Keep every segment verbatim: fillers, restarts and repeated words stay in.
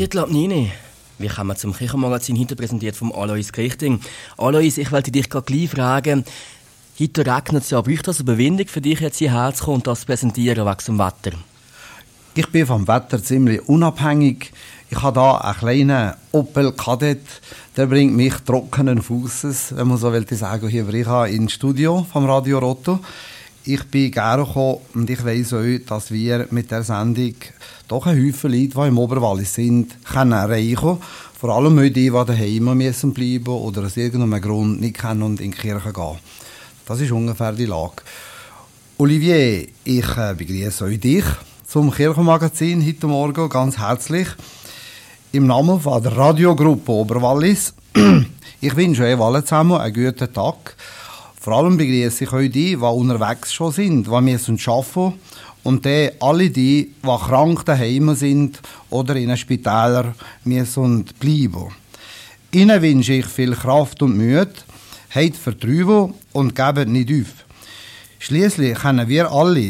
Viertel ab neun. Wie kann man zum Kirchenmagazin heute präsentiert vom Alois Grichting. Alois, ich wollte dich gerade gleich fragen, heute regnet es ja, braucht das eine Überwindung für dich jetzt hierher zu kommen und das zu präsentieren wegen dem Wetter? Ich bin vom Wetter ziemlich unabhängig. Ich habe hier einen kleinen Opel Kadett, der bringt mich trockenen Fußes, wenn man so will sagen, hier ins Studio vom Radio Rotto. Ich bin gerne gekommen und ich weiss auch, dass wir mit der Sendung doch ein Haufen Leute, die im Oberwallis sind, können erreichen. Vor allem die, die daheim müssen bleiben oder aus irgendeinem Grund nicht können und in die Kirche gehen. Das ist ungefähr die Lage. Olivier, ich äh, begrüße euch dich zum Kirchenmagazin heute Morgen ganz herzlich. Im Namen von der Radiogruppe Oberwallis. Ich wünsche euch alle zusammen einen guten Tag. Vor allem begrüße ich euch die, die unterwegs schon sind, die müssen arbeiten und die, alle die, die krank daheim sind oder in einem Spitäler müssen bleiben. Ihnen wünsche ich viel Kraft und Mühe, habt Vertrauen und gebt nicht auf. Schliesslich können wir alle,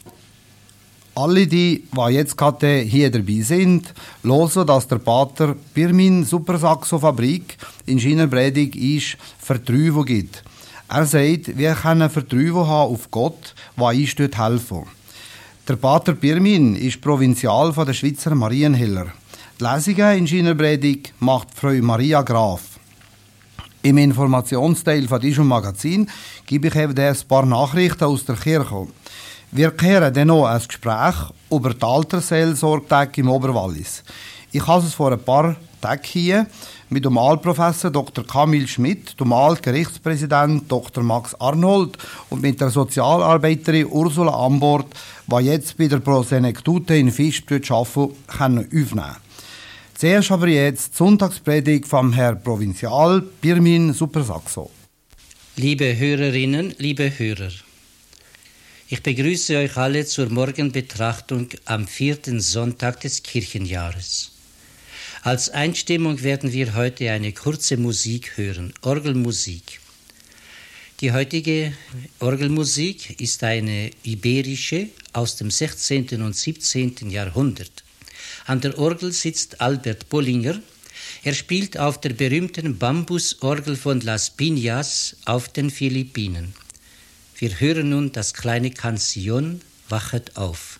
alle die, die jetzt gerade hier dabei sind, hören, dass der Pater Pirmin Supersaxo-Fabrik in Schienerbredig ist, Vertrauen gibt. Er sagt, wir können Vertrauen haben auf Gott, der uns dort helfen. Der Pater Pirmin ist Provinzial von der Schweizer Marienhiller. Die Lesungen in Schienerbredig macht Frau Maria Graf. Im Informationsteil von diesem Magazin gebe ich eben ein paar Nachrichten aus der Kirche. Wir kehren dann noch ein Gespräch über die Altersseelsorge im Oberwallis. Ich habe es vor ein paar Tagen hier mit dem Altprofessor Doktor Kamil Schmidt, dem Altgerichtspräsident Doktor Max Arnold und mit der Sozialarbeiterin Ursula Ambort, die jetzt bei der Prosenektute in Fischbrüt arbeiten, können aufnehmen. Zuerst aber jetzt die Sonntagspredigt vom Herrn Provinzial Pirmin Supersaxo. Liebe Hörerinnen, liebe Hörer, ich begrüße euch alle zur Morgenbetrachtung am vierten Sonntag des Kirchenjahres. Als Einstimmung werden wir heute eine kurze Musik hören, Orgelmusik. Die heutige Orgelmusik ist eine iberische aus dem sechzehnten und siebzehnten Jahrhundert. An der Orgel sitzt Albert Bollinger. Er spielt auf der berühmten Bambusorgel von Las Piñas auf den Philippinen. Wir hören nun das kleine Canción Wachet auf.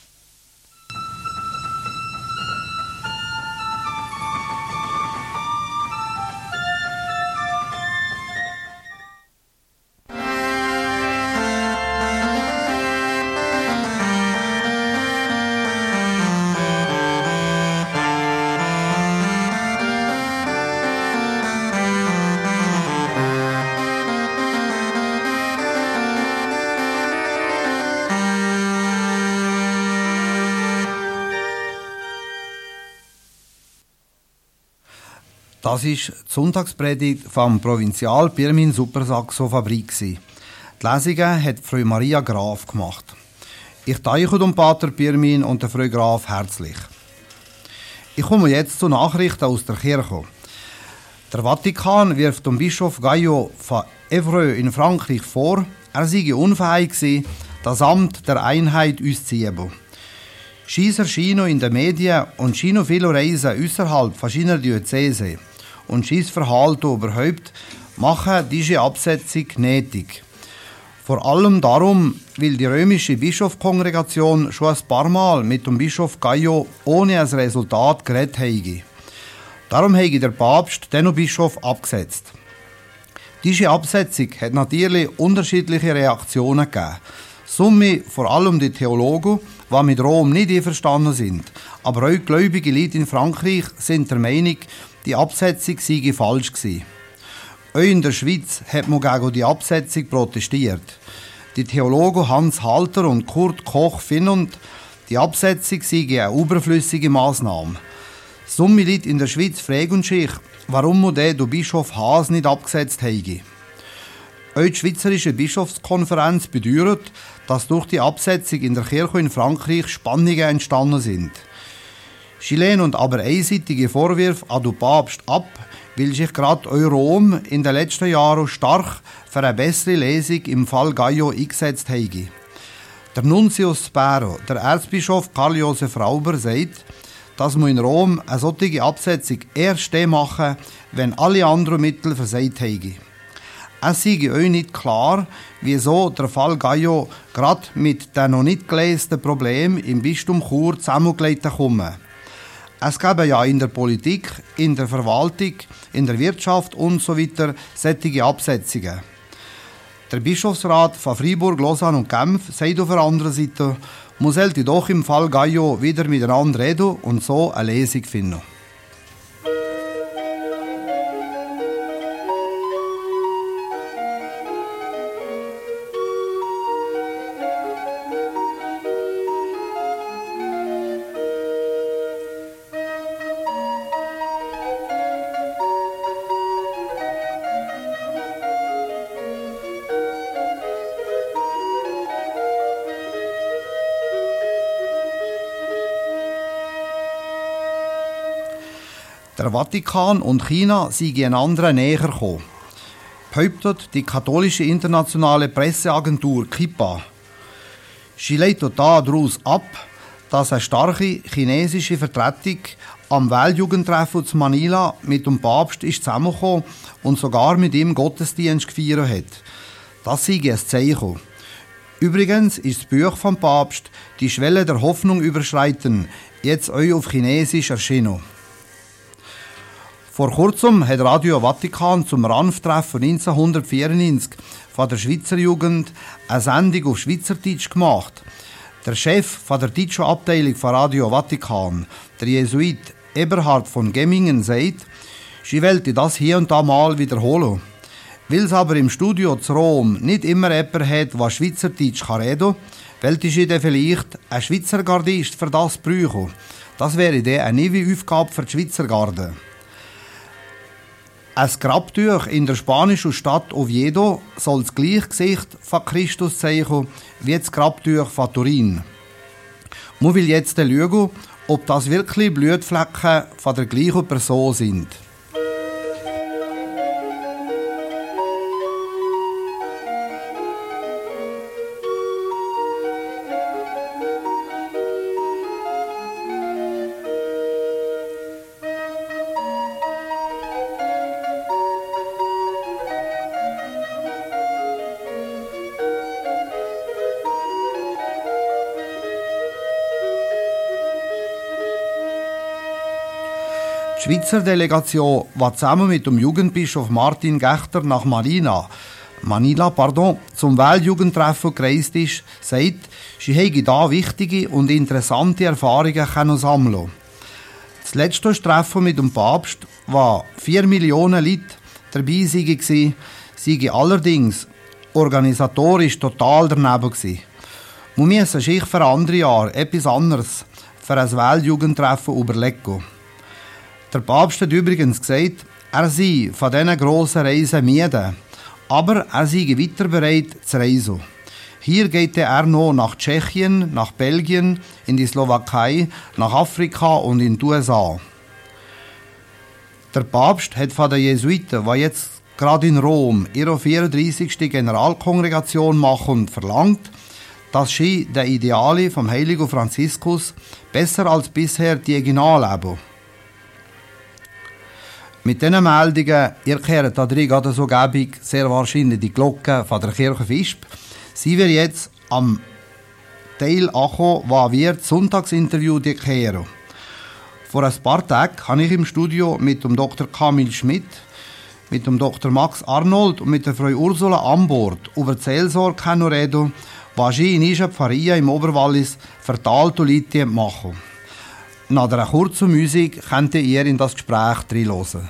Das war die Sonntagspredigt vom Provinzial Pirmin Supersaxo-Fabrik. Die Lesungen hat Frau Maria Graf gemacht. Ich danke dem Pater Pirmin und der Frau Graf herzlich. Ich komme jetzt zu Nachrichten aus der Kirche. Der Vatikan wirft dem Bischof Gaillot von Évreux in Frankreich vor, er sei unfähig gewesen, das Amt der Einheit auszuüben. Schiess erscheinen in den Medien und scheinen viele Reisen außerhalb verschiedener Diözese und schiess Verhalten überhaupt machen diese Absetzung nötig. Vor allem darum, weil die römische Bischofskongregation schon ein paar Mal mit dem Bischof Gaillot ohne ein Resultat geredet habe. Darum habe der Papst den Bischof abgesetzt. Diese Absetzung hat natürlich unterschiedliche Reaktionen gegeben. Summe vor allem die Theologen, die mit Rom nicht einverstanden sind. Aber auch gläubige Leute in Frankreich sind der Meinung, die Absetzung sei falsch gewesen. Auch in der Schweiz hat man gegen die Absetzung protestiert. Die Theologen Hans Halter und Kurt Koch finden, die Absetzung sei eine überflüssige Massnahme. Somme Leute in der Schweiz fragen sich, warum man den Bischof Haas nicht abgesetzt habe. Auch die Schweizerische Bischofskonferenz bedauert, dass durch die Absetzung in der Kirche in Frankreich Spannungen entstanden sind. Sie lehnen aber einseitige Vorwürfe an den Papst ab, weil sich gerade Rom in den letzten Jahren stark für eine bessere Lesung im Fall Gaillot eingesetzt habe. Der Nuntius Spero, der Erzbischof Karl Josef Rauber, sagt, dass man in Rom eine solche Absetzung erst machen, wenn alle anderen Mittel versagt haben. Es sei euch nicht klar, wieso der Fall Gaio gerade mit den noch nicht gelösten Problemen im Bistum Chur zusammengelegt kommen. Es gäbe ja in der Politik, in der Verwaltung, in der Wirtschaft und so weiter solche Absetzungen. Der Bischofsrat von Freiburg, Lausanne und Genf sagt auf der anderen Seite, man sollte doch im Fall Gaio wieder miteinander reden und so eine Lesung finden. Der Vatikan und China sind einander näher gekommen, behauptet die katholische internationale Presseagentur Kippa. Sie leitet daraus ab, dass eine starke chinesische Vertretung am Weltjugendtreffen zu Manila mit dem Papst ist zusammengekommen und sogar mit ihm Gottesdienst gefeiert hat. Das sei ein Zeichen. Übrigens ist das Buch vom Papst «Die Schwelle der Hoffnung überschreiten» jetzt euch auf Chinesisch erschienen. Vor kurzem hat Radio Vatikan zum Ranftreffen neunzehnhundertvierundneunzig von der Schweizer Jugend eine Sendung auf Schweizerdeutsch gemacht. Der Chef von der deutschen Abteilung von Radio Vatikan, der Jesuit Eberhard von Gemmingen, sagt, sie wollte das hier und da mal wiederholen. Weil es aber im Studio zu Rom nicht immer jemand hat, der Schweizerdeutsch reden kann, wollte sie dann vielleicht einen Schweizer Gardist für das brauchen. Das wäre dann eine neue Aufgabe für die Schweizer Garde. Ein Grabtuch in der spanischen Stadt Oviedo soll das gleiche Gesicht von Christus zeigen wie das Grabtuch von Turin. Man will jetzt schauen, ob das wirklich Blutflecken von der gleichen Person sind. Die Schweizer Delegation, die zusammen mit dem Jugendbischof Martin Gächter nach Manila, Manila pardon, zum Weltjugendtreffen gereist ist, sagt, sie hätte da wichtige und interessante Erfahrungen können sammeln. Das letzte Treffen mit dem Papst, wo vier Millionen Leute dabei waren, sei allerdings organisatorisch total daneben gewesen. Man müsse sich für andere Jahre etwas anderes für ein Weltjugendtreffen überlegen. Der Papst hat übrigens gesagt, er sei von diesen grossen Reisen müde, aber er sei weiter bereit zu reisen. Hier geht er noch nach Tschechien, nach Belgien, in die Slowakei, nach Afrika und in die U S A. Der Papst hat von den Jesuiten, die jetzt gerade in Rom ihre vierunddreissigste Generalkongregation machen, verlangt, dass sie den Ideale vom heiligen Franziskus besser als bisher die leben. Mit diesen Meldungen, ihr kehrt da drin gerade so gäbig sehr wahrscheinlich die Glocke von der Kirche Visp, sind wir jetzt am Teil angekommen, wo wir das Sonntagsinterview kehren. Vor ein paar Tagen habe ich im Studio mit dem Doktor Kamil Schmidt, mit dem Doktor Max Arnold und mit der Frau Ursula Ambord über die Seelsorge reden, was sie in Ische Pfarria im Oberwallis für die alten Leute machen. Nach einer kurzen Musik könnt ihr in das Gespräch reinhören.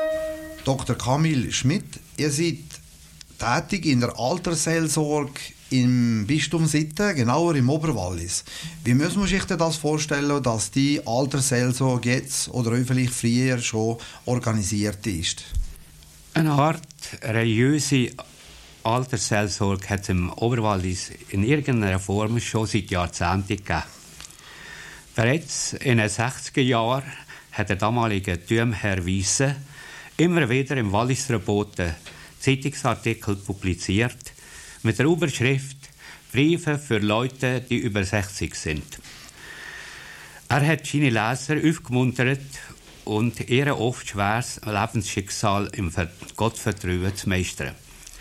Doktor Kamil Schmidt, ihr seid tätig in der Altersseelsorge im Bistum Sitten, genauer im Oberwallis. Wie müssen wir sich denn das vorstellen, dass die Altersseelsorge jetzt oder auch vielleicht früher schon organisiert ist? Eine Art religiöse Altersseelsorge hat es im Oberwallis in irgendeiner Form schon seit Jahrzehnten gegeben. Bereits in den sechziger Jahren hat der damalige Thürmherr Wiese immer wieder im Walliser Boten Zeitungsartikel publiziert mit der Überschrift «Briefe für Leute, die über sechzig sind». Er hat seine Leser aufgemuntert und ihr oft schweres Lebensschicksal im Gottvertrauen zu meistern.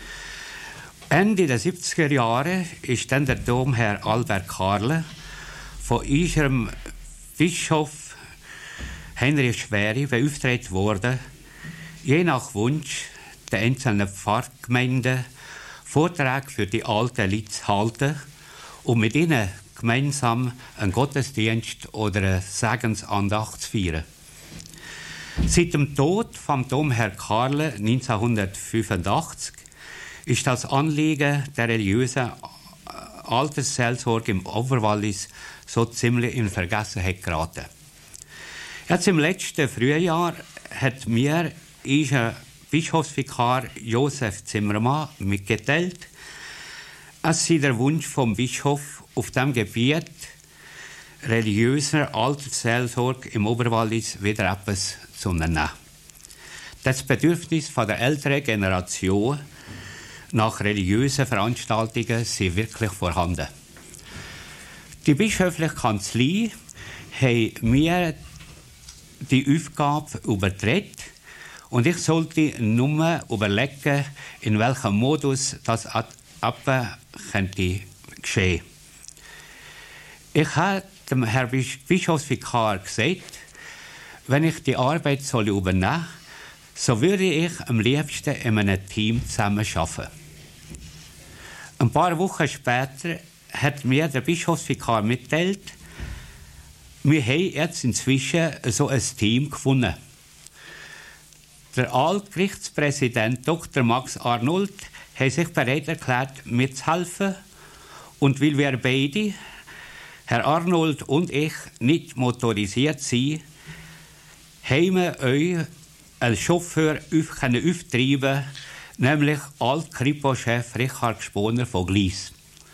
Ende der siebziger Jahre ist dann der Domherr Albert Karle von unserem Bischof Heinrich Schweri beauftragt worden, je nach Wunsch der einzelnen Pfarrgemeinden Vorträge für die alten Leute zu halten und mit ihnen gemeinsam einen Gottesdienst oder eine Segensandacht zu feiern. Seit dem Tod von Domherr Karle neunzehnhundertfünfundachtzig ist das Anliegen der religiösen Altersseelsorge im Oberwallis so ziemlich in Vergessenheit geraten. Jetzt im letzten Frühjahr hat mir unser Bischofsvikar Josef Zimmermann mitgeteilt, es sei der Wunsch vom Bischof, auf dem Gebiet religiöser Altersseelsorge im Oberwallis wieder etwas zu unternehmen. Das Bedürfnis von der älteren Generation nach religiösen Veranstaltungen sind wirklich vorhanden. Die bischöfliche Kanzlei hat mir die Aufgabe übertragen und ich sollte nur überlegen, in welchem Modus das ab könnte geschehen. Ich habe dem Herrn Bischofsvikar gesagt, wenn ich die Arbeit soll übernehmen soll, so würde ich am liebsten in einem Team zusammenarbeiten. Ein paar Wochen später hat mir der Bischofsvikar mitgeteilt, wir haben jetzt inzwischen so ein Team gefunden. Der Altgerichtspräsident Doktor Max Arnold hat sich bereit erklärt, mitzuhelfen. Und weil wir beide, Herr Arnold und ich, nicht motorisiert sind, haben wir euch als Chauffeur auf, auftreiben, nämlich Alt-Kripo-Chef Richard Sponer von Gleis.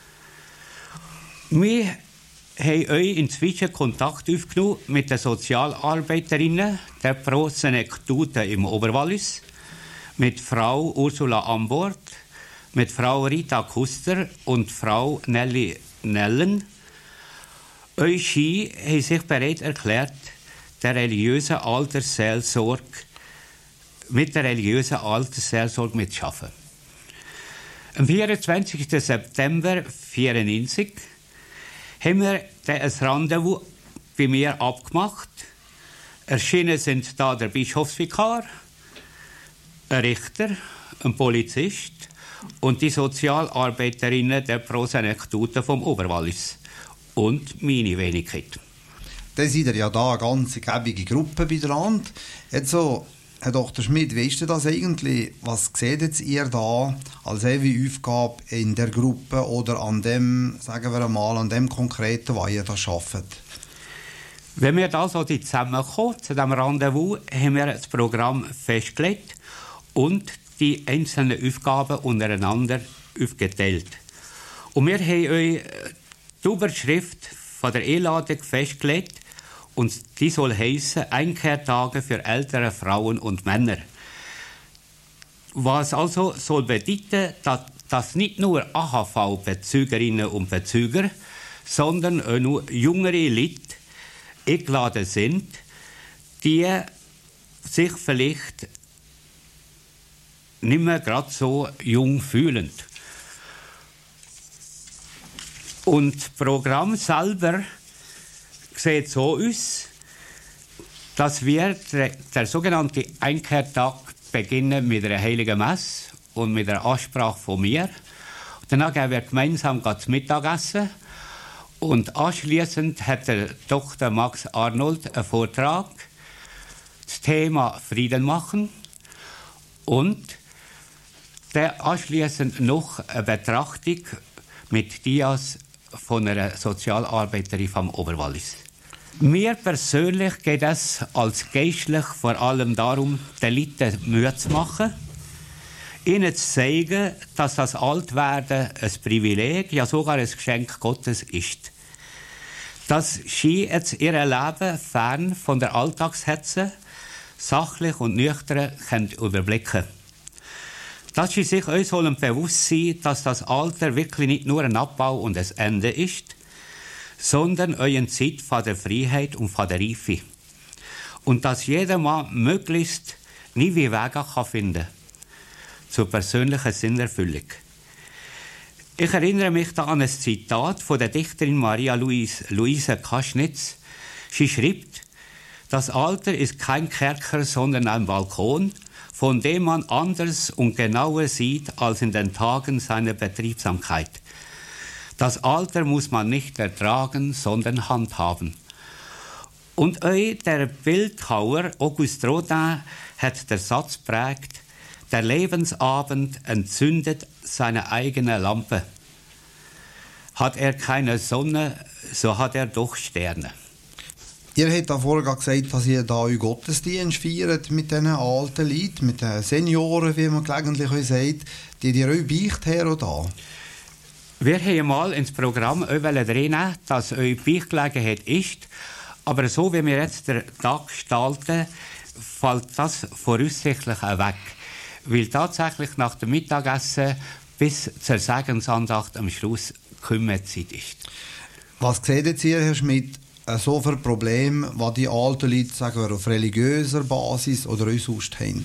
Wir haben euch inzwischen Kontakt aufgenommen mit den Sozialarbeiterinnen der Pro-Senectute im Oberwallis, mit Frau Ursula Ambort, mit Frau Rita Kuster und Frau Nelly Nellen. Euch haben sich bereit erklärt, der religiösen Altersseelsorge mit der religiösen Altersseelsorge mitzuarbeiten. Am vierundzwanzigsten September neunzehnhundertvierundneunzig haben wir ein Rendezvous bei mir abgemacht. Erschienen sind da der Bischofsvikar, ein Richter, ein Polizist und die Sozialarbeiterinnen der Pro-Senectute vom Oberwallis und meine Wenigkeit. Dann seid ihr ja da eine ganz gebige Gruppe beieinander. Jetzt so, Herr Doktor Schmidt, wie ist denn das eigentlich? Was seht jetzt ihr da als ewige Aufgabe in der Gruppe oder an dem, sagen wir einmal, an dem Konkreten, was ihr da arbeitet? Wenn wir da so zusammenkommen, zu diesem Rendezvous, haben wir das Programm festgelegt und die einzelnen Aufgaben untereinander aufgeteilt. Und wir haben euch die Überschrift von der Einladung festgelegt, und die soll heissen Einkehrtage für ältere Frauen und Männer. Was also soll bedeuten, dass, dass nicht nur A H V-Bezügerinnen und Bezüger, sondern auch nur jüngere Leute eingeladen sind, die sich vielleicht nicht mehr gerade so jung fühlen. Und das Programm selber sieht so aus, dass wir der, der sogenannte Einkehrtag beginnen mit einer heiligen Messe und mit einer Ansprache von mir. Danach gehen wir gemeinsam zum Mittagessen und anschließend hat der Doktor Max Arnold einen Vortrag, das Thema Frieden machen und der anschließend noch eine Betrachtung mit Dias von einer Sozialarbeiterin vom Oberwallis. Mir persönlich geht es als Geistlich vor allem darum, den Leuten Mühe zu machen, ihnen zu zeigen, dass das Altwerden ein Privileg, ja sogar ein Geschenk Gottes ist. Dass sie jetzt ihr Leben fern von der Alltagshetze sachlich und nüchtern können überblicken. Dass sie sich uns sollen bewusst sein, dass das Alter wirklich nicht nur ein Abbau und ein Ende ist, sondern eine Zeit von der Freiheit und von der Reife. Und dass jeder Mann möglichst nie wie Wege kann finden zur persönlichen Sinnerfüllung. Ich erinnere mich da an ein Zitat von der Dichterin Maria Luise, Luise Kaschnitz. Sie schreibt, das Alter ist kein Kerker, sondern ein Balkon, von dem man anders und genauer sieht als in den Tagen seiner Betriebsamkeit. Das Alter muss man nicht ertragen, sondern handhaben. Und euch, der Bildhauer Auguste Rodin, hat der Satz prägt, der Lebensabend entzündet seine eigene Lampe. Hat er keine Sonne, so hat er doch Sterne. Ihr habt da vorher gesagt, dass ihr da euren Gottesdienst feiert mit diesen alten Leuten, mit den Senioren, wie man gelegentlich euch sagt. Die ihr euch Beicht her oder da? Wir haben mal ins Programm drin, dass eure Beichtgelegenheit ist, aber so wie wir jetzt den Tag gestalten, fällt das voraussichtlich auch weg. Weil tatsächlich nach dem Mittagessen bis zur Segensandacht am Schluss Kümmerzeit ist. Was seht ihr, Herr Schmidt, so für Probleme, die die alten Leute sagen wir, auf religiöser Basis oder auch sonst haben?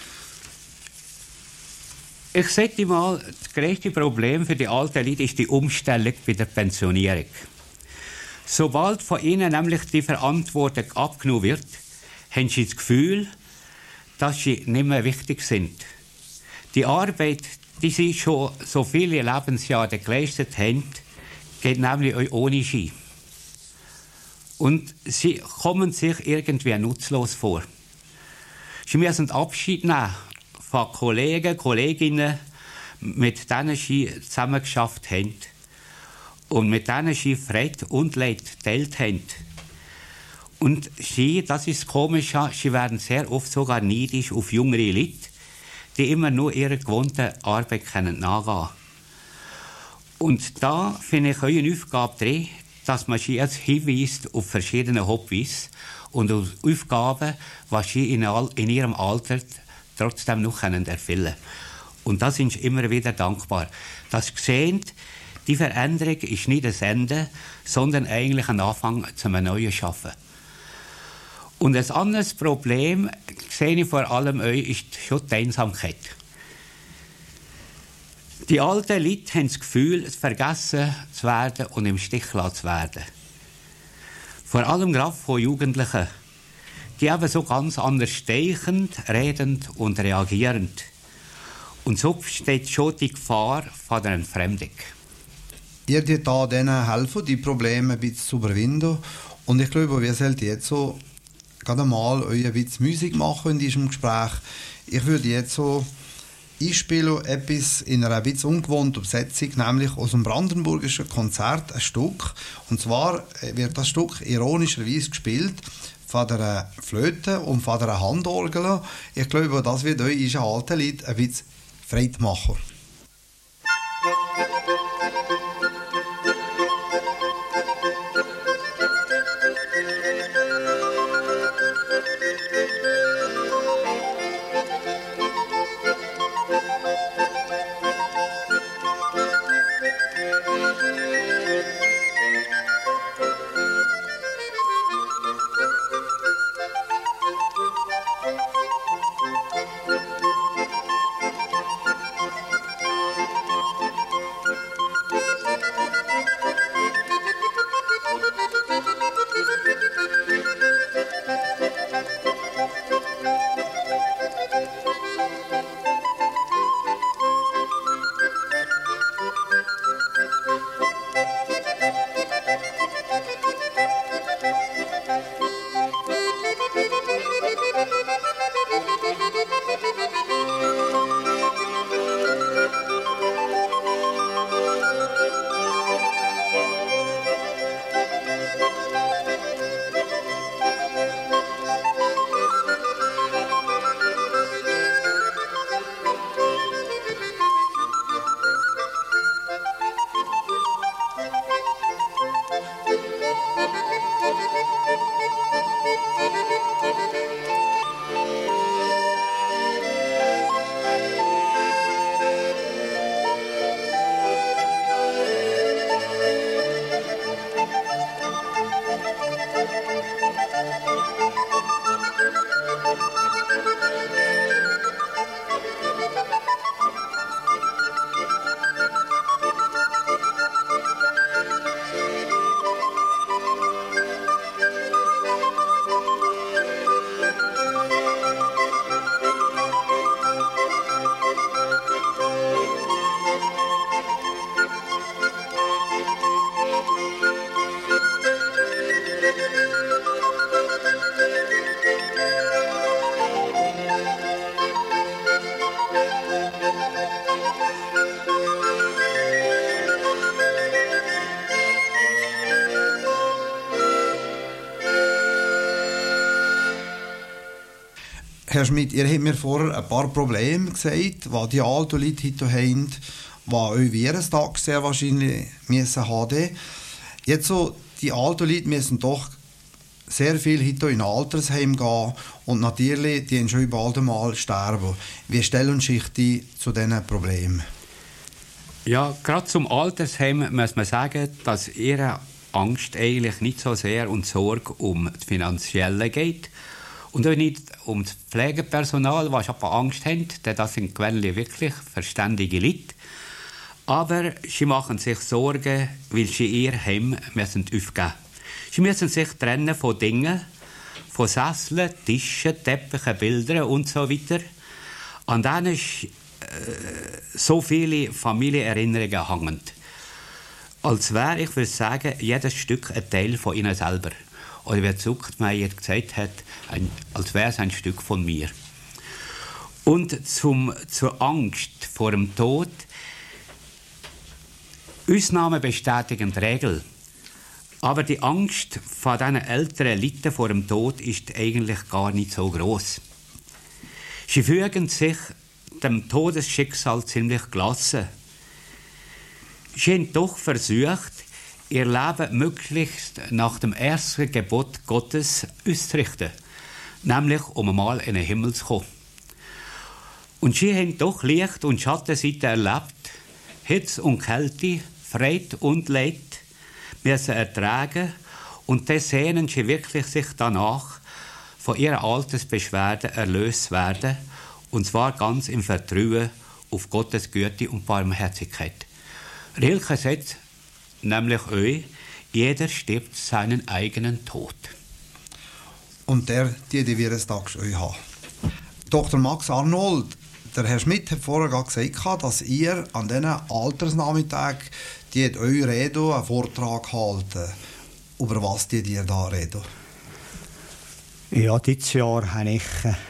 Ich sage mal, das größte Problem für die alten Leute ist die Umstellung bei der Pensionierung. Sobald von ihnen nämlich die Verantwortung abgenommen wird, haben sie das Gefühl, dass sie nicht mehr wichtig sind. Die Arbeit, die sie schon so viele Lebensjahre geleistet haben, geht nämlich auch ohne sie. Und sie kommen sich irgendwie nutzlos vor. Sie müssen Abschied nehmen von Kollegen, Kolleginnen, mit denen sie zusammengeschafft haben und mit denen sie Freude und Leid geteilt haben. Und sie, das ist komisch, sie werden sehr oft sogar neidisch auf jüngere Leute, die immer nur ihrer gewohnten Arbeit können nachgehen. Und da finde ich eure Aufgabe drin, dass man sie jetzt hinweist auf verschiedene Hobbys und auf Aufgaben, was sie in, all, in ihrem Alter trotzdem noch können erfüllen können. Und da sind sie immer wieder dankbar. Dass sie sehen, die Veränderung ist nicht das Ende, sondern eigentlich ein Anfang zu einem neuen Schaffen. Und ein anderes Problem, sehe ich vor allem euch, ist schon die Einsamkeit. Die alten Leute haben das Gefühl, vergessen zu werden und im Stich gelassen zu werden. Vor allem gerade von Jugendlichen, die eben so ganz anders denkend, redend und reagierend. Und so besteht schon die Gefahr von der Entfremdung. Ihr könnt da denen helfen, die Probleme ein bisschen zu überwinden. Und ich glaube, wir sollten jetzt so gerade mal euch ein bisschen Musik machen in diesem Gespräch. Ich würde jetzt so einspielen, etwas in einer ein bisschen ungewohnten Besetzung, nämlich aus dem brandenburgischen Konzert ein Stück. Und zwar wird das Stück ironischerweise gespielt von der Flöte und von der Handorgel. Ich glaube, das wird euch in alten Lied ein bisschen Freude machen. Herr Schmidt, ihr habt mir vorher ein paar Probleme gesagt, die die alten Leute heute haben, die euch Virenstag sehr wahrscheinlich müssen haben. Jetzt so, die alten Leute müssen doch sehr viel heute in ein Altersheim gehen und natürlich, die haben schon bald einmal sterben. Wie stellen sich die zu diesen Problemen? Ja, gerade zum Altersheim muss man sagen, dass ihre Angst eigentlich nicht so sehr und Sorge um das Finanzielle geht und auch nicht um das Pflegepersonal, was aber Angst haben, denn das sind gewöhnlich wirklich verständige Leute. Aber sie machen sich Sorgen, weil sie ihr Heim müssen aufgeben. Sie müssen sich trennen von Dingen, von Sesseln, Tischen, Teppichen, Bildern und so weiter, an denen äh, so viele Familienerinnerungen hängen. Als wäre, ich würde sagen, jedes Stück ein Teil von ihnen selber. Oder wie Zuchtmeier gesagt hat, ein, als wäre es ein Stück von mir. Und zum, zur Angst vor dem Tod, Ausnahmen bestätigen die Regel. Aber die Angst vor diesen älteren Leuten vor dem Tod ist eigentlich gar nicht so groß. Sie fügen sich dem Todesschicksal ziemlich gelassen. Sie haben doch versucht, ihr Leben möglichst nach dem ersten Gebot Gottes auszurichten, nämlich um einmal in den Himmel zu kommen. Und sie haben doch Licht- und Schattenseiten erlebt, Hitze und Kälte, Freude und Leid müssen ertragen, und dann sehnen sie wirklich sich danach, von ihren Altersbeschwerden erlöst werden, und zwar ganz im Vertrauen auf Gottes Güte und Barmherzigkeit. Rilke sagt nämlich euch, jeder stirbt seinen eigenen Tod. Und der, die, die wir es Tag euch haben. Doktor Max Arnold, der Herr Schmidt hat vorher gesagt, dass ihr an diesen Altersnachmittag die eure Rede einen Vortrag halten. Über was die ihr da reden? Ja, dieses Jahr habe ich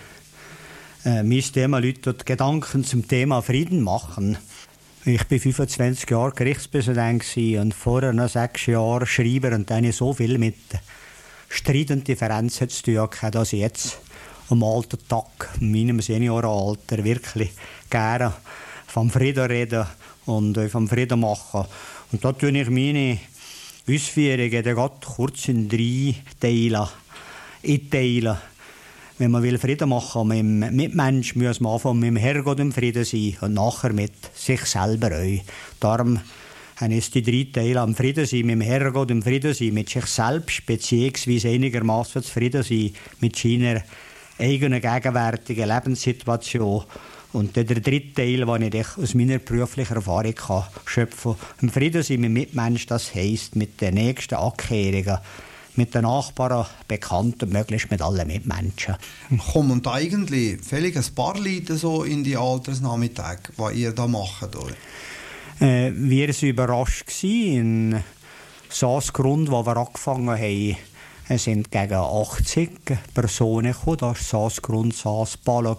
äh, mein Thema Leute Gedanken zum Thema Frieden machen. Ich war fünfundzwanzig Jahre Gerichtspräsident und vorher noch sechs Jahre Schreiber, und dann so viel mit Streit und Differenzen zu tun gehabt, dass ich jetzt am alten Tag, in meinem Seniorenalter, wirklich gerne vom Frieden reden und vom Frieden machen. Und da tue ich meine Ausführungen dann kurz in drei Teile einteilen. Wenn man will Frieden machen mit dem Mitmensch, muss man anfangen mit dem Herrgott im Frieden sein und nachher mit sich selber auch. Darum haben es die drei Teile am Frieden sein, mit dem Herrgott im Frieden sein, mit sich selbst, beziehungsweise einigermaßen zufrieden sein mit seiner eigenen gegenwärtigen Lebenssituation. Und dann der dritte Teil, den ich aus meiner beruflichen Erfahrung kann schöpfen kann. Im Frieden sein mit dem Mitmensch, das heisst mit den nächsten Angehörigen, mit den Nachbarn, Bekannten, möglichst mit allen Mitmenschen. Kommen da eigentlich völlig ein paar Leute so in die Altersnachmittage, was ihr da macht? Oder? Äh, wir waren überrascht in Saasgrund, wo wir angefangen haben. Es sind gegen achtzig Personen gekommen, das war Saasgrund, Saasbala.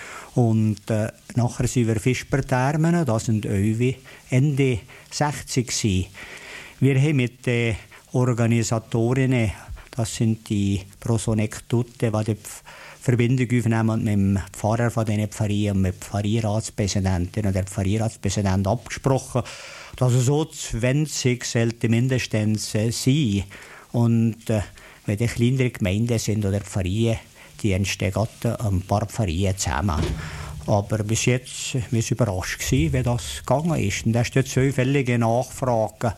Und äh, nachher sind wir Fischberthermen, das sind Öwe, Ende sechzig gewesen. Wir haben mit den Organisatorinnen, das sind die Prosonektote, die die Verbindung aufnehmen mit dem Pfarrer von diesen Pfarrien, mit dem Pfarrierratspräsidenten und der Pfarrierratspräsident abgesprochen, dass es so zwanzig sollte mindestens äh, sein. Und äh, wenn die kleinere Gemeinden sind oder Pfarrien, die entstehen ein paar Pfarrien zusammen. Aber bis jetzt waren wir überrascht, wie das gegangen ist. Und da ist jetzt zufällige Nachfragen.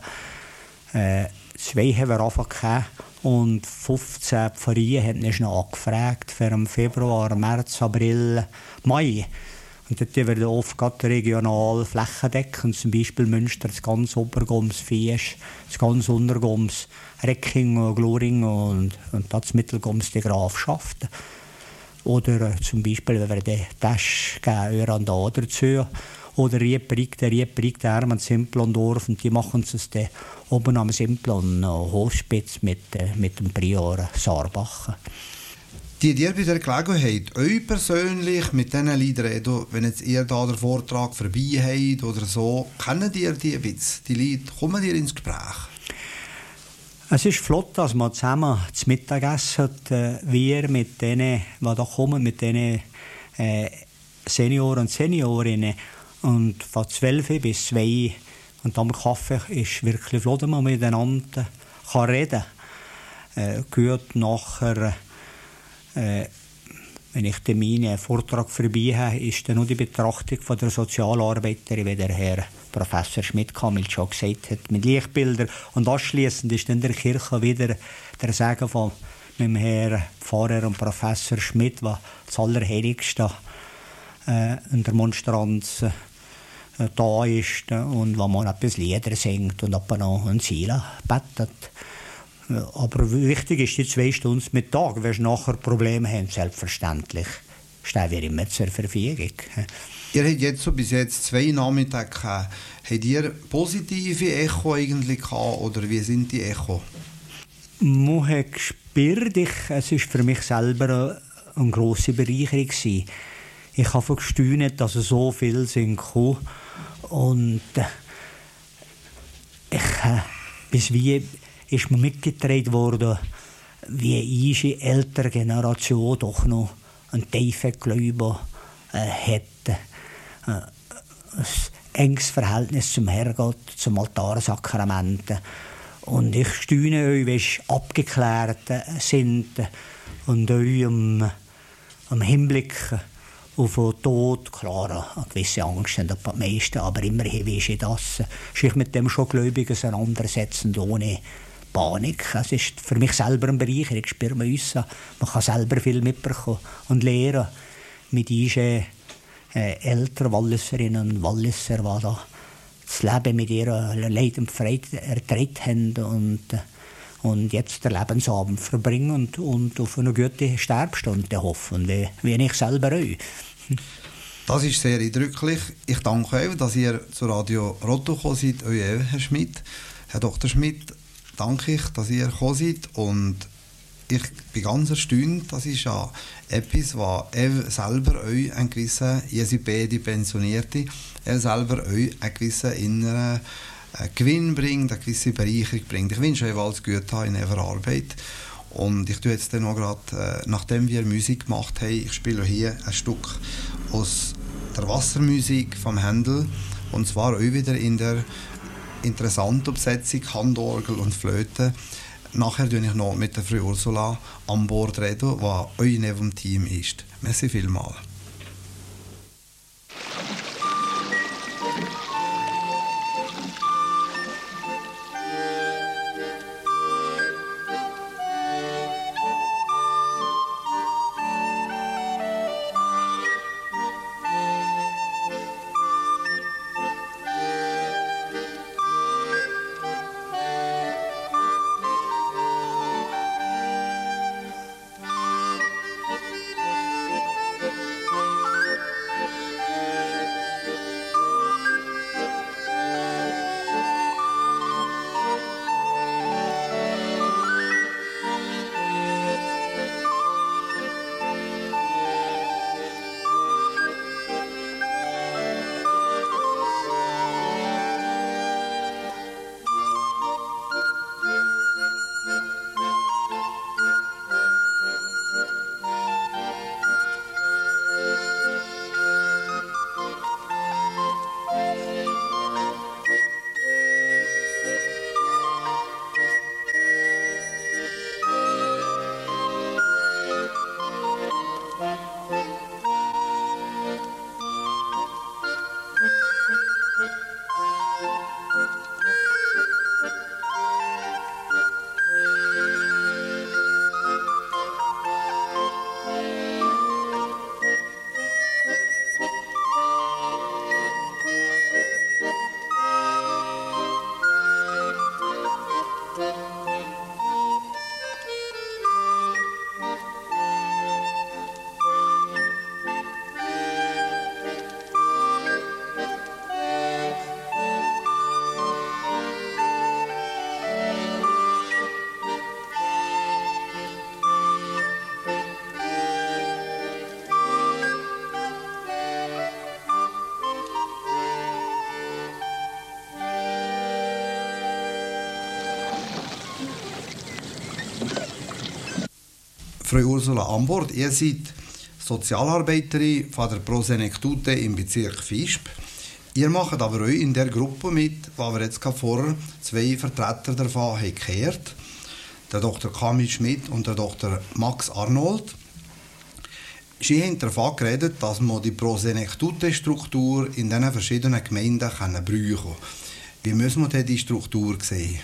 Äh, zwei haben wir angefangen und fünfzehn Pfarrien haben uns noch angefragt für im Februar, März, April, Mai. Und dort werden oft gerade regional flächendeckend, zum Beispiel Münster, das ganz Obergoms, Fiesch, das ganz Untergoms, Recking, Gloring und, und das Mittelgoms die Grafschaften. Oder äh, zum Beispiel, wenn wir den Tasch geben, Öranda dazu. Oder Rieprig, der Rieprig, der Hermann Simplondorf, und die machen es dann oben am Simplon Hofspitz mit, äh, mit dem Prior Saarbachen. Die dir bei der Gelegenheit, euch persönlich mit diesen Leuten reden, wenn jetzt ihr da den Vortrag vorbei habt oder so, kennen ihr die ein bisschen? Die Leute, kommen ihr ins Gespräch? Es ist flott, dass man zusammen zu Mittag essen, wir mit denen, die da kommen, mit denen äh, Senioren und Seniorinnen. Und von zwölf bis zwei und am Kaffee ist wirklich flott, man miteinander kann reden kann. Äh, gehört nachher, äh, wenn ich den meinen Vortrag vorbei habe, ist dann nur die Betrachtung von der Sozialarbeiterin, wie der Herr Professor Schmidt-Kamil schon gesagt hat, mit Lichtbildern. Und anschliessend ist dann der Kirche wieder der Segen von dem Herrn Pfarrer und Professor Schmidt, der das Allerheiligste äh, in der Monstranz äh, da ist und wo man etwas Lieder singt und ab und an ein Ziel betet. Aber wichtig ist die zwei Stunden mit Tag. Wenn Sie nachher Probleme haben, selbstverständlich, stehen wir immer zur Verfügung. Ihr habt jetzt so bis jetzt zwei Nachmittage gehabt. Habt ihr positive Echo eigentlich gehabt, oder wie sind die Echo? Man hat gespürt, ich, es war für mich selber eine grosse Bereicherung gewesen. Ich habe gestaunt, dass so viele sind gekommen. Und äh, ich, äh, bis wie ist mir mitgetragen worden, wie unsere ältere Generation doch noch einen tiefen Glauben äh, hat. Äh, ein enges Verhältnis zum Herrgott, zum Altarsakrament. Und ich staune euch, wie sie abgeklärt sind und euch am, am Hinblick auf den Tod, klar, eine gewisse Angst haben die meisten, aber immerhin wie ist das, sich mit dem schon Gläubigen auseinandersetzen, ohne Panik. Es ist für mich selber ein Bereicherung, ich spüre man uns, man kann selber viel mitbekommen und lernen mit diesen äh, älteren Walliserinnen und Walliser, die da das Leben mit ihrer Leid und Freude erträgt haben und, und jetzt den Lebensabend verbringen und, und auf eine gute Sterbstunde hoffen, wie, wie ich selber auch. Das ist sehr eindrücklich. Ich danke euch, dass ihr zu Radio Rotto gekommen seid, euer Herr Schmidt. Herr Doktor Schmidt, danke ich, dass ihr gekommen seid und ich bin ganz erstaunt, das ist ja etwas, was er selber euch einen gewissen, ihr seid beide Pensionierte, er selber euch einen gewissen inneren Gewinn bringt, eine gewisse Bereicherung bringt. Ich wünsche euch alles Gute in eurer Arbeit. Und ich tue jetzt dann noch gerade, nachdem wir Musik gemacht haben, ich spiele hier ein Stück aus der Wassermusik vom Händel, und zwar auch wieder in der interessanten Besetzung Handorgel und Flöte. Nachher rede ich noch mit der Frau Ursula an Bord reden, die euch neben dem Team ist. Merci vielmals. Frau Ursula an Bord, ihr seid Sozialarbeiterin von der Prosenektute im Bezirk Visp. Ihr macht aber auch in der Gruppe mit, wo wir jetzt vorher zwei Vertreter davon haben gehört, der Doktor Kamil Schmidt und der Doktor Max Arnold. Sie haben davon geredet, dass man die Prosenektute-Struktur in diesen verschiedenen Gemeinden brauchen kann. Wie müssen wir denn die Struktur sehen?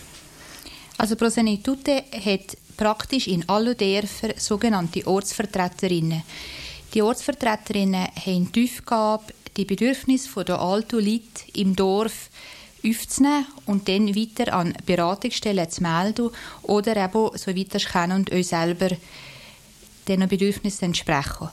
Also Prosenektute hat praktisch in allen Dörfern sogenannte Ortsvertreterinnen. Die Ortsvertreterinnen haben die Aufgabe, die Bedürfnisse der alten Leute im Dorf aufzunehmen und dann weiter an Beratungsstellen zu melden oder eben, so weit es kann, und euch selber diesen Bedürfnissen entsprechen.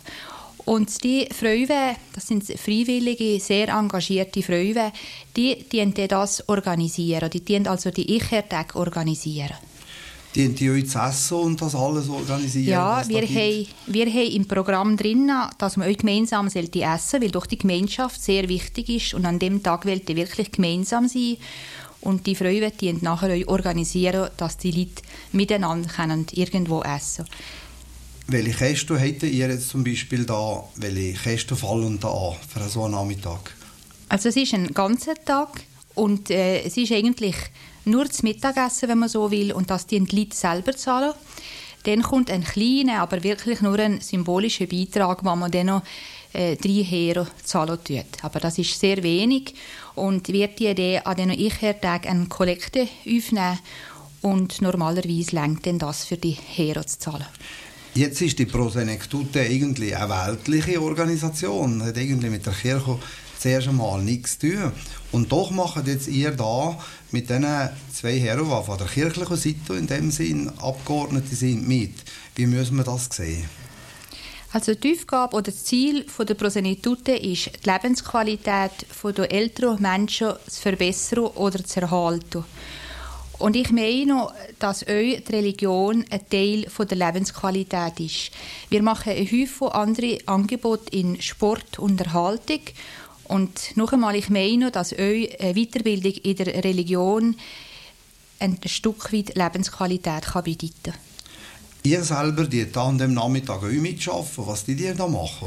Und die Frauen, das sind freiwillige, sehr engagierte Frauen, die, die das organisieren, die, die also die Ich-Tage organisieren. Die die euch zu essen und das alles organisieren? Ja, wir haben, wir haben im Programm drin, dass man euch gemeinsam essen sollte, weil doch die Gemeinschaft sehr wichtig ist und an dem Tag wollt ihr wirklich gemeinsam sein. Und die Frauen die nachher euch organisieren, dass die Leute miteinander können irgendwo essen können. Welche Käste hättet ihr jetzt zum Beispiel da? Welche Käste fallen da an für so einen Nachmittag? Also es ist ein ganzer Tag und äh, es ist eigentlich nur das Mittagessen, wenn man so will, und das die Leute selber zahlen. Dann kommt ein kleiner, aber wirklich nur ein symbolischer Beitrag, wo man dann noch äh, drei Hero zahlen tut. Aber das ist sehr wenig und wird die Idee an den Ich-Tagen eine Kollekte aufnehmen und normalerweise reicht dann das für die Hero zu zahlen. Jetzt ist die Prosenektute eigentlich eine weltliche Organisation, hat irgendwie mit der Kirche zuerst einmal nichts zu tun. Und doch macht jetzt ihr da mit diesen zwei Herren, die von der kirchlichen Seite in dem Sinn Abgeordnete sind, mit. Wie müssen wir das sehen? Also die Aufgabe oder das Ziel der Prosenektute ist, die Lebensqualität der älteren Menschen zu verbessern oder zu erhalten. Und ich meine, dass euch die Religion ein Teil der Lebensqualität ist. Wir machen einen Haufen andere Angebote in Sport und Erhaltung. Und noch einmal, ich meine, dass euch eine Weiterbildung in der Religion ein Stück weit Lebensqualität kann bedeuten kann. Ihr selber, die da an dem Nachmittag auch mitarbeiten, was die ihr da machen?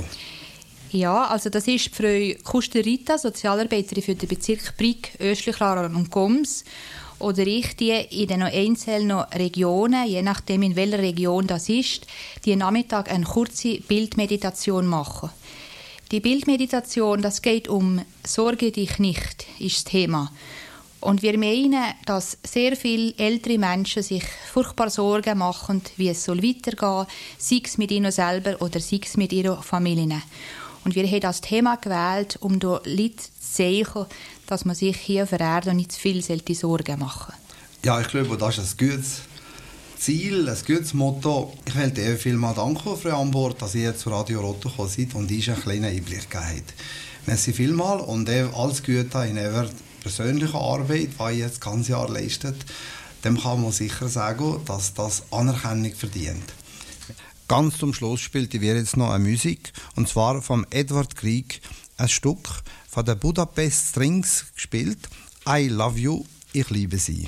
Ja, also das ist Frau Kuster-Rita, Sozialarbeiterin für den Bezirk Brig, Östlich-Aargau und Goms. Oder ich, die in den einzelnen Regionen, je nachdem in welcher Region das ist, die am Nachmittag eine kurze Bildmeditation machen. Die Bildmeditation, das geht um «Sorge dich nicht», ist das Thema. Und wir meinen, dass sehr viele ältere Menschen sich furchtbar Sorgen machen, wie es soll weitergehen, sei es mit ihnen selber oder sei es mit ihren Familien. Und wir haben das Thema gewählt, um den Leuten zu zeigen, dass man sich hier auf der Erde nicht zu viel Sorgen machen sollte. Ja, ich glaube, das ist ein gutes Ziel, ein gutes Motto. Ich möchte dir vielmals danken, Frau Ambort, dass ihr zu Radio Rotto gekommen seid und uns einen kleinen Einblick gegeben habt. Merci vielmals und alles Gute in eurer persönlichen Arbeit, die ihr jetzt das ganze Jahr leistet. Dem kann man sicher sagen, dass das Anerkennung verdient. Ganz zum Schluss spielte wir jetzt noch eine Musik, und zwar von Edward Grieg, ein Stück von der Budapest Strings gespielt, «I love you», ich liebe sie.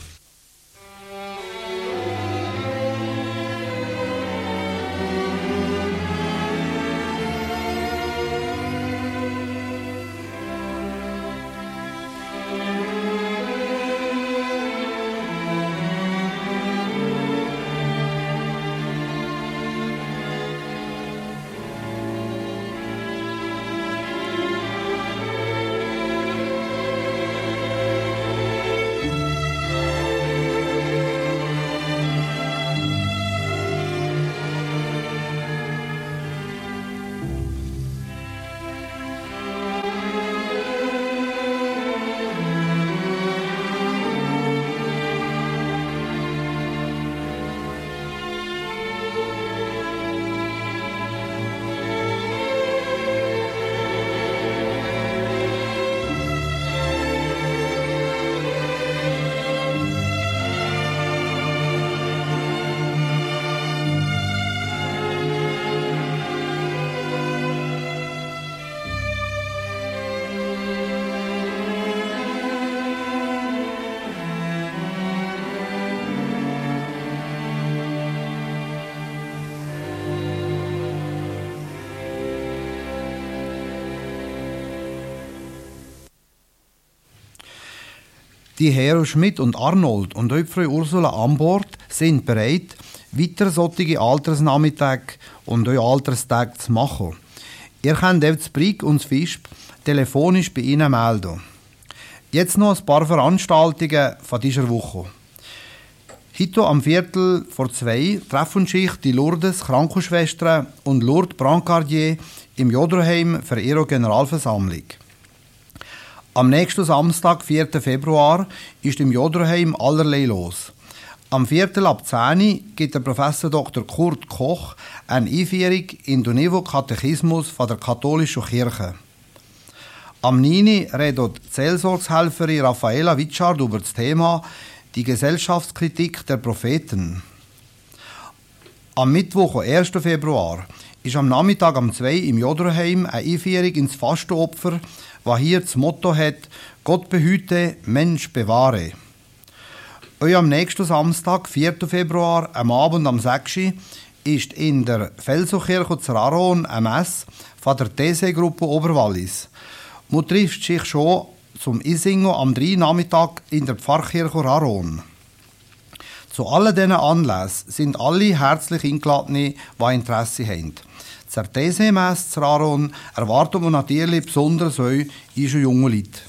Die Herren Schmidt und Arnold und auch Frau Ursula an Bord sind bereit, weiter solche Altersnachmittage und auch Alterstage zu machen. Ihr könnt auch das Brig und das Fisp telefonisch bei Ihnen melden. Jetzt noch ein paar Veranstaltungen von dieser Woche. Heute am Viertel vor zwei treffen sich die Lourdes Krankenschwestern und Lourdes Brancardier im Jodroheim für ihre Generalversammlung. Am nächsten Samstag, vierten Februar, ist im Jodroheim allerlei los. Am Viertel ab zehn gibt der Professor Doktor Kurt Koch eine Einführung in den Niveau-Katechismus von der katholischen Kirche. Am neun redet die Seelsorgshelferin Raffaela Witschard über das Thema die Gesellschaftskritik der Propheten. Am Mittwoch, ersten Februar, ist am Nachmittag um zwei im Jodroheim eine Einführung ins Fastenopfer, was hier das Motto hat, Gott behüte, Mensch bewahre. Und am nächsten Samstag, vierten Februar, am Abend am sechs ist in der Felsow-Kirche zu Raron eine Messe von der T C-Gruppe Oberwallis. Man trifft sich schon zum Isingen am dritten Nachmittag in der Pfarrkirche Raron. Zu allen diesen Anlässen sind alle herzlich eingeladen, die Interesse haben. Zur T C-Messe zu Raron erwarten wir natürlich besonders euch, unsere jungen Leute.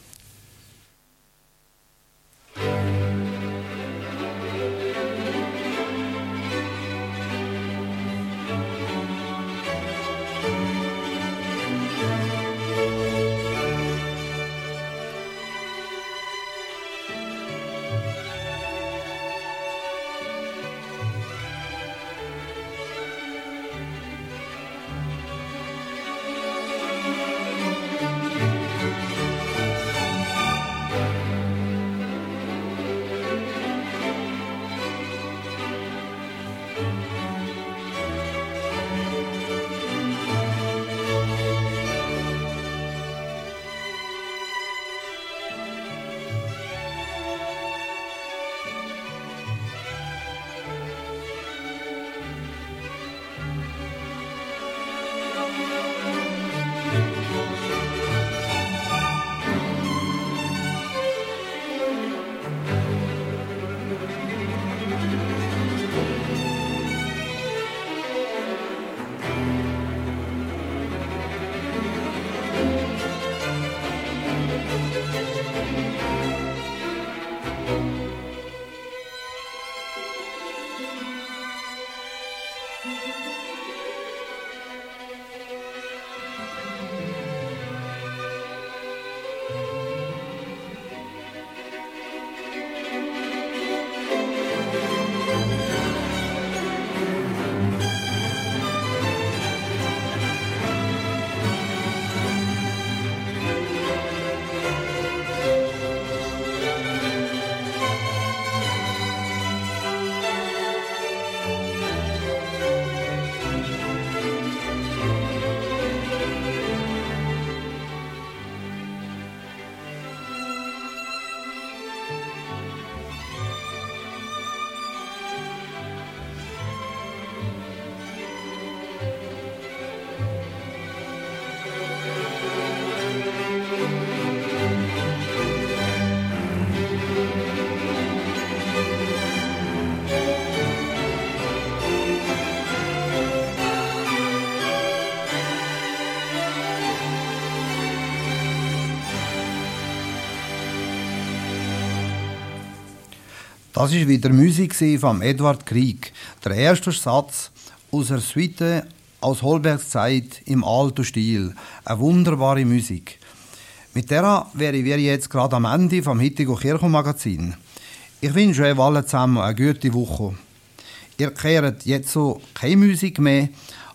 Das war wieder Musik von Edward Grieg. Der erste Satz aus der Suite aus Holbergs Zeit im alten Stil. Eine wunderbare Musik. Mit der wären wir jetzt gerade am Ende vom heutigen Kirchenmagazin. Ich wünsche euch allen zusammen eine gute Woche. Ihr kehrt jetzt so keine Musik mehr.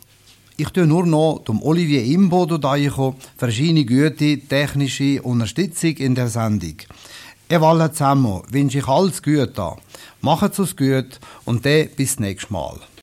Ich tue nur noch dem Olivier Imbodo für seine gute technische Unterstützung in der Sendung. Ihr alle zusammen wünsche ich alles Gute. Macht es gut und dann bis nächstes Mal.